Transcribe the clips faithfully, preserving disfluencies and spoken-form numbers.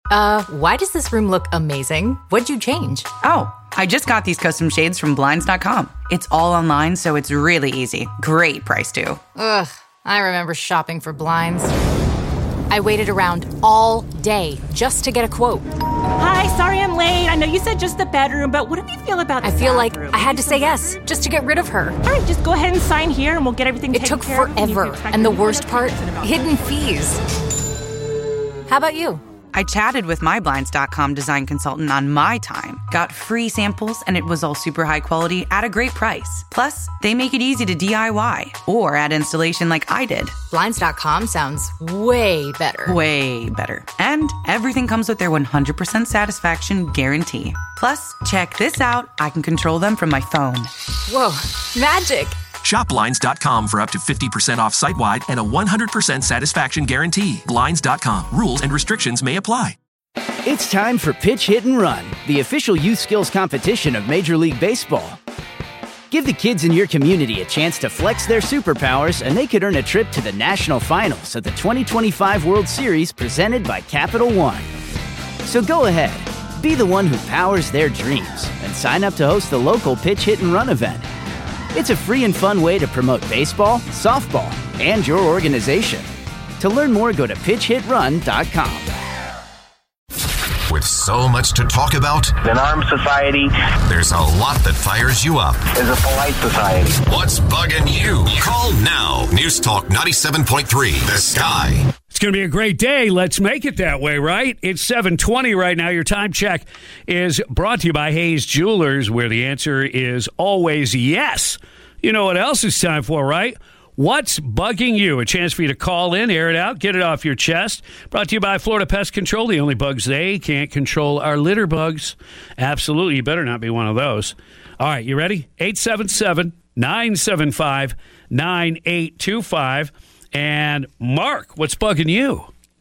Uh, why does this room look amazing? What'd you change? Oh, I just got these custom shades from Blinds dot com. It's all online, so it's really easy. Great price, too. Ugh, I remember shopping for blinds. I waited around all day just to get a quote. Hi, sorry I'm late. I know you said just the bedroom, but what do you feel about the I feel bathroom? like I had to say yes just to get rid of her. All right, just go ahead and sign here and we'll get everything It taken took care of. forever, and the worst part, hidden fees. How about you? I chatted with my Blinds dot com design consultant on my time, got free samples, and it was all super high quality at a great price. Plus, they make it easy to D I Y or add installation like I did. Blinds dot com sounds way better. Way better. And everything comes with their one hundred percent satisfaction guarantee. Plus, check this out. I can control them from my phone. Whoa, magic. Shop Blinds dot com for up to fifty percent off site-wide and a one hundred percent satisfaction guarantee. Blinds dot com. Rules and restrictions may apply. It's time for Pitch, Hit, and Run, the official youth skills competition of Major League Baseball. Give the kids in your community a chance to flex their superpowers, and they could earn a trip to the national finals of the twenty twenty-five World Series presented by Capital One. So go ahead, be the one who powers their dreams, and sign up to host the local Pitch, Hit, and Run event. It's a free and fun way to promote baseball, softball, and your organization. To learn more, go to pitch hit run dot com. With so much to talk about, an armed society, there's a lot that fires you up. is a polite society. What's bugging you? Call now. News Talk ninety-seven point three, The Sky. It's going to be a great day. Let's make it that way, right? It's seven twenty right now. Your time check is brought to you by Hayes Jewelers, where the answer is always yes. You know what else it's time for, right? What's bugging you? A chance for you to call in, air it out, get it off your chest. Brought to you by Florida Pest Control. The only bugs they can't control are litter bugs. Absolutely. You better not be one of those. All right, you ready? eight seven seven, nine seven five, nine eight two five. And Mark, what's bugging you?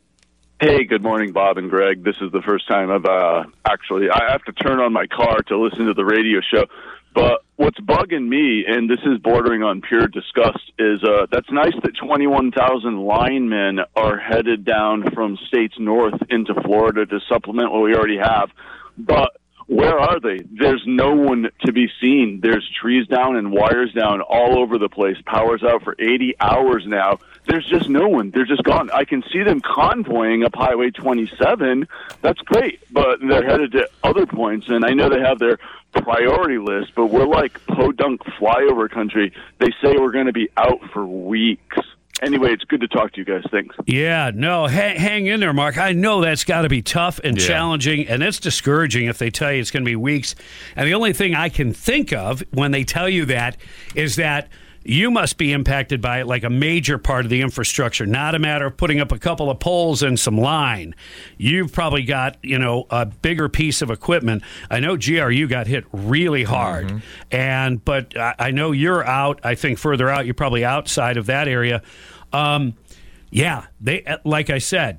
Hey, good morning, Bob and Greg. This is the first time I've uh, actually, I have to turn on my car to listen to the radio show. But what's bugging me, and this is bordering on pure disgust, is uh, that's nice that twenty-one thousand linemen are headed down from states north into Florida to supplement what we already have. But where are they? There's no one to be seen. There's trees down and wires down all over the place. Power's out for eighty hours now. There's just no one. They're just gone. I can see them convoying up Highway twenty-seven. That's great, but they're headed to other points, and I know they have their priority list, but we're like podunk flyover country. They say we're going to be out for weeks. Anyway, it's good to talk to you guys. Thanks. Yeah, no, hang, hang in there, Mark. I know that's got to be tough and Yeah. challenging, and it's discouraging if they tell you it's going to be weeks. And the only thing I can think of when they tell you that is that you must be impacted by it like a major part of the infrastructure, not a matter of putting up a couple of poles and some line. You've probably got, you know, a bigger piece of equipment. I know G R U got hit really hard, mm-hmm. and but I, I know you're out, I think further out, you're probably outside of that area. Um, yeah, they like I said,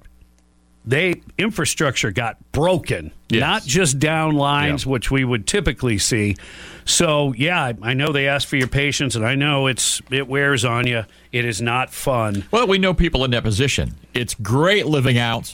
they infrastructure got broken, yes. not just down lines, yeah. which we would typically see. So, yeah, I, I know they ask for your patience, and I know it's it wears on you. It is not fun. Well, we know people in that position. It's great living out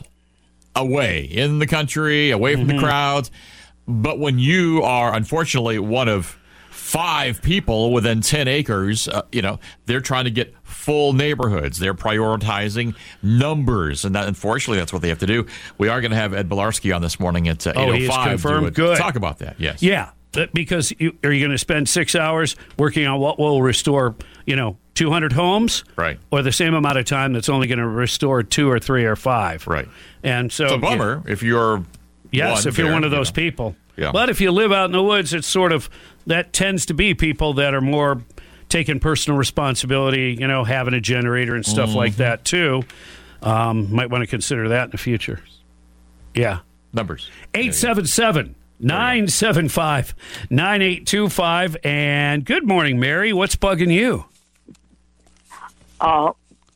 away in the country, away from mm-hmm. the crowds. But when you are, unfortunately, one of five people within ten acres, uh, you know, they're trying to get full neighborhoods. They're prioritizing numbers, and that, unfortunately, that's what they have to do. We are going to have Ed Bilarski on this morning at uh, oh, eight oh five. He's confirmed. To, uh, Good. Talk about that, yes. Yeah, because you, are you going to spend six hours working on what will restore, you know, two hundred homes? Right. Or the same amount of time that's only going to restore two or three or five? Right. And so it's a bummer yeah. if you're Yes, one if you're there, one of those you know. people. Yeah. But if you live out in the woods, it's sort of, that tends to be people that are more taking personal responsibility, you know, having a generator and stuff mm-hmm. like that, too. Um, might want to consider that in the future. Yeah. Numbers. eight seven seven, nine seven five, nine eight two five. And good morning, Mary. What's bugging you? Uh,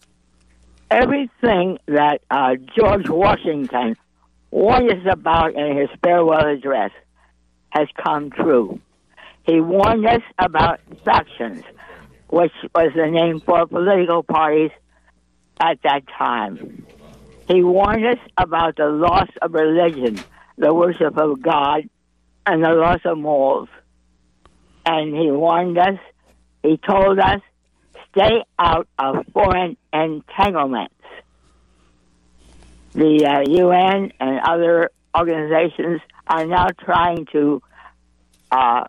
everything that uh, George Washington warned us about in his farewell address has come true. He warned us about factions, which was the name for political parties at that time. He warned us about the loss of religion, the worship of God, and the loss of morals. And he warned us, he told us, stay out of foreign entanglements. The uh, U N and other organizations are now trying to uh,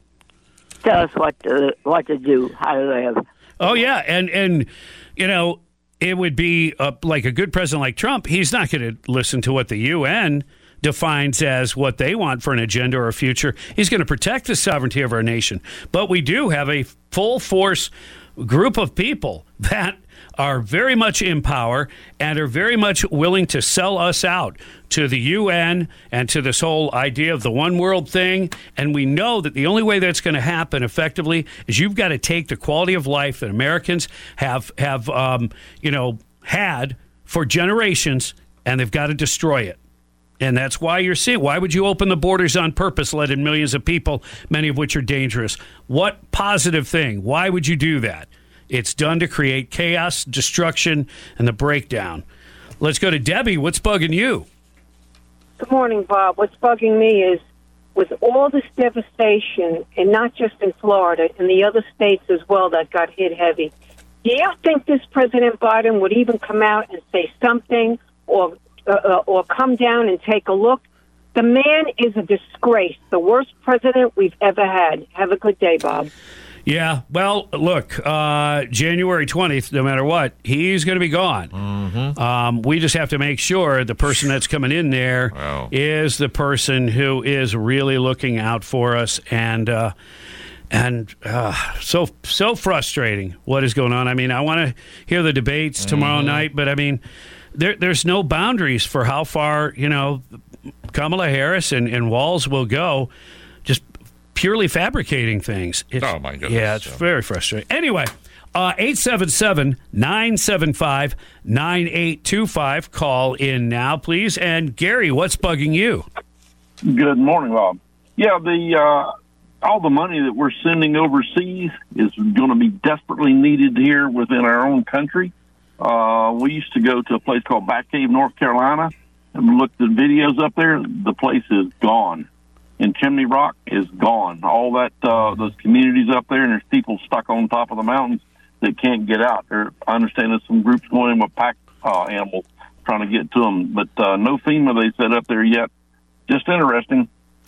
tell us what to, what to do, how to live. Oh, yeah, and, and you know, it would be uh, like a good president like Trump. He's not going to listen to what the U N defines as what they want for an agenda or a future. He's going to protect the sovereignty of our nation. But we do have a full force group of people that are very much in power and are very much willing to sell us out to the U N and to this whole idea of the one world thing. And we know that the only way that's going to happen effectively is you've got to take the quality of life that Americans have, have um, you know, had for generations, and they've got to destroy it. And that's why you're seeing, why would you open the borders on purpose, let in millions of people, many of which are dangerous? What positive thing? Why would you do that? It's done to create chaos, destruction, and the breakdown. Let's go to Debbie. What's bugging you? Good morning, Bob. What's bugging me is with all this devastation, and not just in Florida, in the other states as well that got hit heavy, do you think this President Biden would even come out and say something or uh, or come down and take a look? The man is a disgrace, the worst president we've ever had. Have a good day, Bob. Yeah, well, look, uh, January twentieth, no matter what, he's going to be gone. Mm-hmm. Um, we just have to make sure the person that's coming in there wow. is the person who is really looking out for us. And uh, and uh, so so frustrating what is going on. I mean, I want to hear the debates tomorrow mm-hmm. night, but I mean, there, there's no boundaries for how far, you know, Kamala Harris and, and Walz will go. Just purely fabricating things. It's, oh, my goodness. Yeah, it's yeah. very frustrating. Anyway, uh, eight seven seven, nine seven five, nine eight two five. Call in now, please. And, Gary, what's bugging you? Good morning, Bob. Yeah, the uh, all the money that we're sending overseas is going to be desperately needed here within our own country. Uh, we used to go to a place called Bat Cave, North Carolina, and looked at videos up there. The place is gone. And Chimney Rock is gone. All that, uh, those communities up there, and there's people stuck on top of the mountains that can't get out. There, I understand there's some groups going in with pack uh, animals trying to get to them, but uh, no FEMA they set up there yet. Just interesting.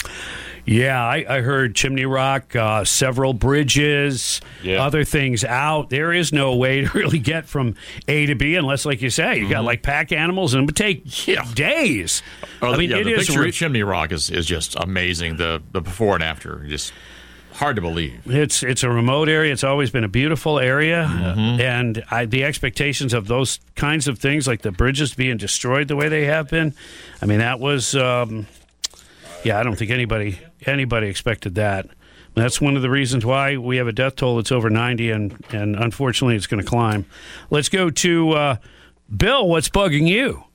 Yeah, I, I heard Chimney Rock, uh, several bridges, yeah. other things out. There is no way to really get from A to B unless, like you say, you mm-hmm. got like pack animals, and it would take yeah. days. Oh, I mean, yeah, it the is picture re- of Chimney Rock is, is just amazing. The the before and after, just hard to believe. It's it's a remote area. It's always been a beautiful area, Mm-hmm. and I, the expectations of those kinds of things, like the bridges being destroyed the way they have been, I mean, that was. Um, Yeah, I don't think anybody anybody expected that. That's one of the reasons why we have a death toll that's over ninety, and, and unfortunately it's going to climb. Let's go to uh, Bill. What's bugging you?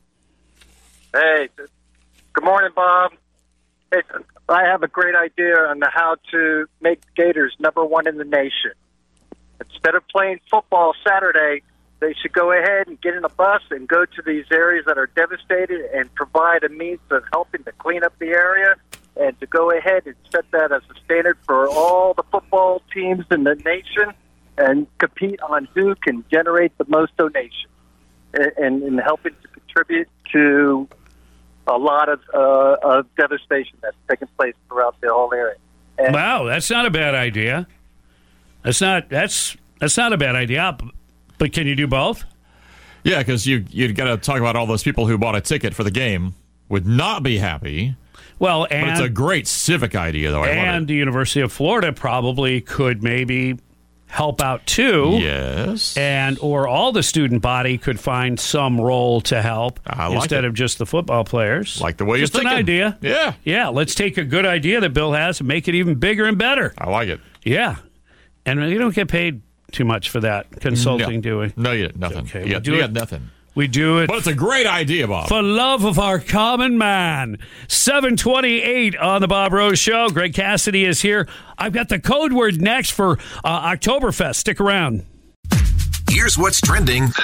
Hey, good morning, Bob. Hey, I have a great idea on how to make Gators number one in the nation. Instead of playing football Saturday, they should go ahead and get in a bus and go to these areas that are devastated and provide a means of helping to clean up the area, and to go ahead and set that as a standard for all the football teams in the nation and compete on who can generate the most donations, and, and helping to contribute to a lot of, uh, of devastation that's taken place throughout the whole area. And wow, that's not a bad idea. That's not that's that's not a bad idea. But can you do both? Yeah, because you you got to talk about all those people who bought a ticket for the game would not be happy. Well, and but it's a great civic idea, though. I and love it. the University of Florida probably could maybe help out too. Yes, and or all the student body could find some role to help I like instead it. of just the football players. Like the way just you're an thinking. idea. Yeah, yeah. Let's take a good idea that Bill has and make it even bigger and better. I like it. Yeah, and you don't get paid too much for that consulting, no. do we? No, you nothing. Okay, you we got, do you it. got nothing. We do it. But it's a great idea, Bob. For love of our common man. seven twenty-eight on the Bob Rose Show. Greg Cassidy is here. I've got the code word next for uh, Oktoberfest. Stick around. Here's what's trending now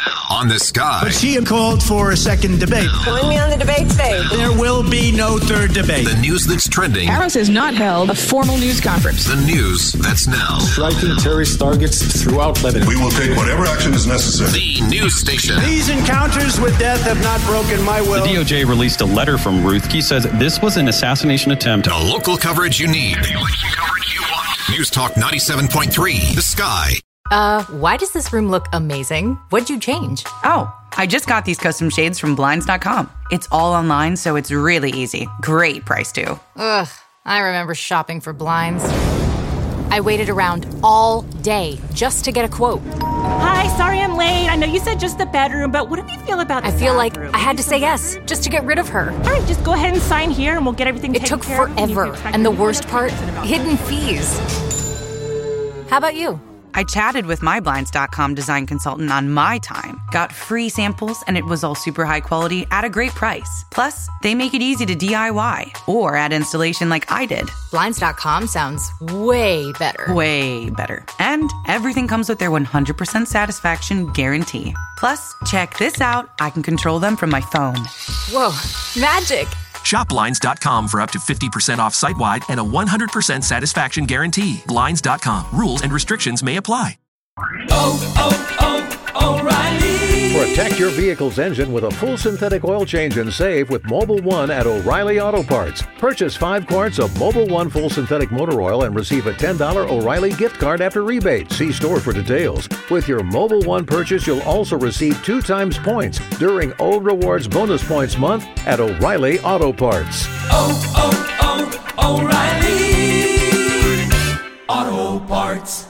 on the Sky. But she called for a second debate. Join me on the debate stage. There will be no third debate. The news that's trending. Harris has not held a formal news conference. The news that's now. Striking terrorist targets throughout Lebanon. We will take whatever action is necessary. The news station. These encounters with death have not broken my will. The D O J released a letter from Ruthke, says this was an assassination attempt. The local coverage you need. The election coverage you want. News Talk ninety-seven point three, The Sky. Uh, why does this room look amazing? What'd you change? Oh, I just got these custom shades from Blinds dot com. It's all online, so it's really easy. Great price, too. Ugh, I remember shopping for blinds. I waited around all day just to get a quote. Hi, sorry I'm late. I know you said just the bedroom, but what do you feel about the I feel like bathroom? I had to say yes just to get rid of her. All right, just go ahead and sign here and we'll get everything It taken took care of. forever, and the worst part, hidden fees. How about you? I chatted with my Blinds dot com design consultant on my time, got free samples, and it was all super high quality at a great price. Plus, they make it easy to D I Y or add installation like I did. Blinds dot com sounds way better. Way better. And everything comes with their one hundred percent satisfaction guarantee. Plus, check this out. I can control them from my phone. Whoa, magic. Shop Blinds dot com for up to fifty percent off site-wide and a one hundred percent satisfaction guarantee. Blinds dot com. Rules and restrictions may apply. Oh, oh, oh, O'Reilly. Protect your vehicle's engine with a full synthetic oil change and save with Mobil one at O'Reilly Auto Parts. Purchase five quarts of Mobil one full synthetic motor oil and receive a ten dollars O'Reilly gift card after rebate. See store for details. With your Mobil one purchase, you'll also receive two times points during O Rewards Bonus Points Month at O'Reilly Auto Parts. Oh, oh, oh, O'Reilly Auto Parts.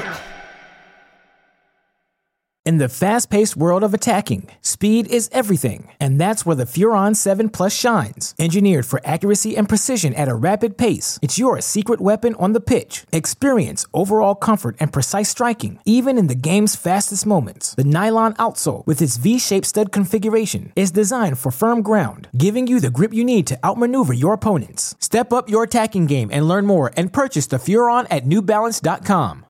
In the fast-paced world of attacking, speed is everything, and that's where the Furon seven Plus shines. Engineered for accuracy and precision at a rapid pace, it's your secret weapon on the pitch. Experience overall comfort and precise striking, even in the game's fastest moments. The nylon outsole, with its V-shaped stud configuration, is designed for firm ground, giving you the grip you need to outmaneuver your opponents. Step up your attacking game and learn more and purchase the Furon at New Balance dot com.